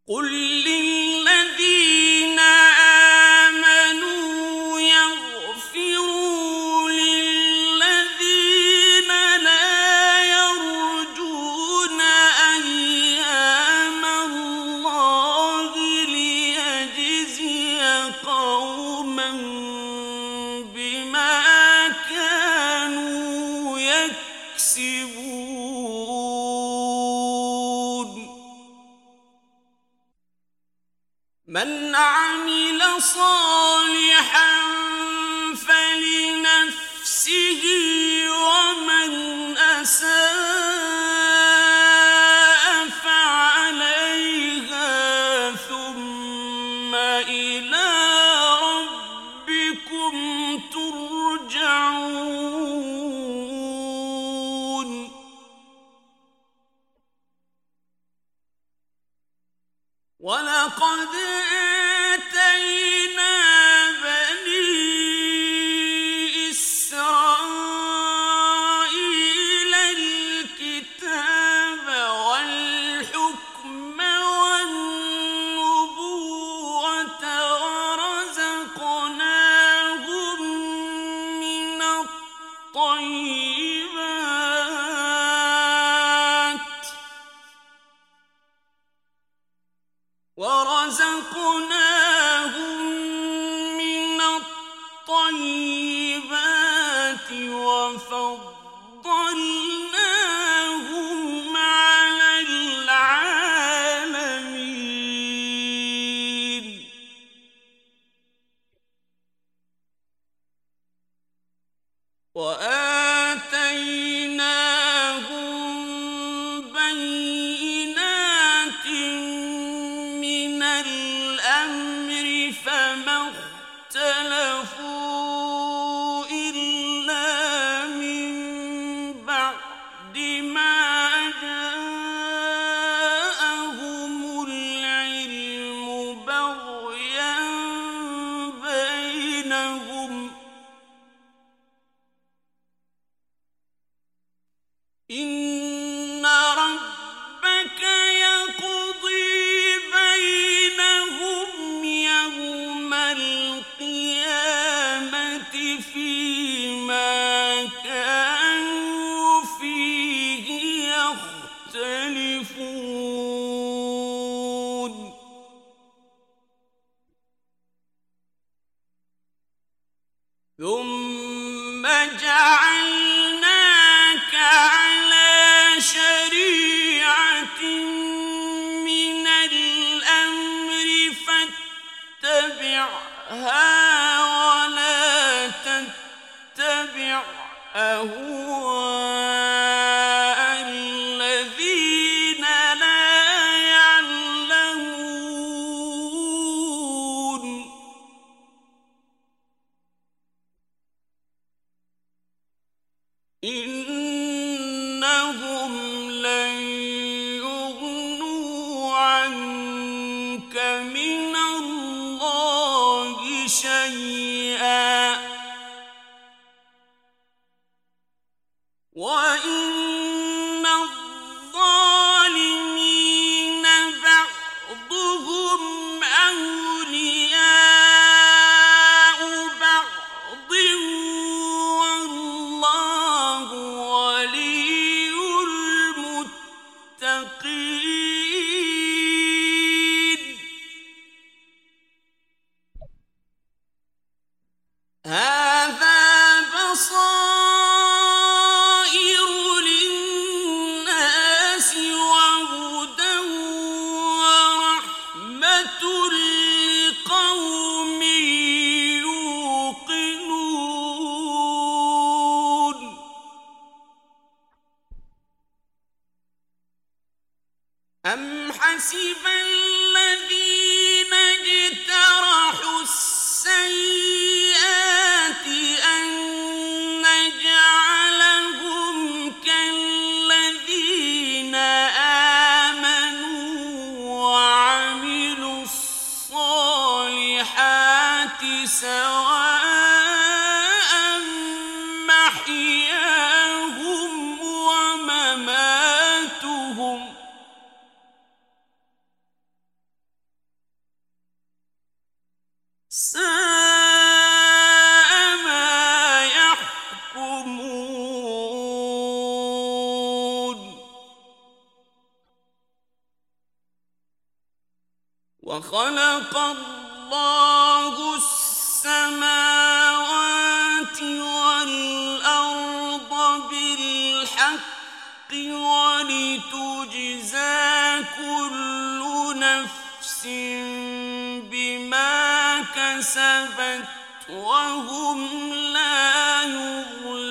قل للذين آمنوا يغفروا للذين لا يرجون أيام الله ليجزي قوما بما كانوا يكسبون من عمل صالحا فلنفسه ومن أساء فعليها ثم إلى ربكم ترجعون ولقد آتينا بني إسرائيل الكتاب والحكم والنبوة ورزقناهم من الطيبات وفضلناهم على العالمين وآتيناهم بينات من الأمر فما اختلفوا إلا من بعد ما جاءهم العلم بغيا بينهم إن ربك يقضي بينهم يوم القيامة فيما كانوا فيه يختلفون ثم جعلناك على شريعة من الأمر فاتبعها ولا تتبع أهواء الذين لا يعلمون إنهم لن يغنوا عنك من الله شيئا وإن الظالمين بعضهم أولياء بعض والله ولي المتقين هذا بصائر للناس وهدى ورحمة لقوم يوقنون أم حسب الذين اجترحوا السيئات أن نجعلهم كالذين آمنوا وعملوا الصالحات سواء محياهم ومماتهم ساء ما يحكمون وخلق الله السماوات والأرض بالحق ولتجزى كل نفس بما كسبت وهم لا يظلمون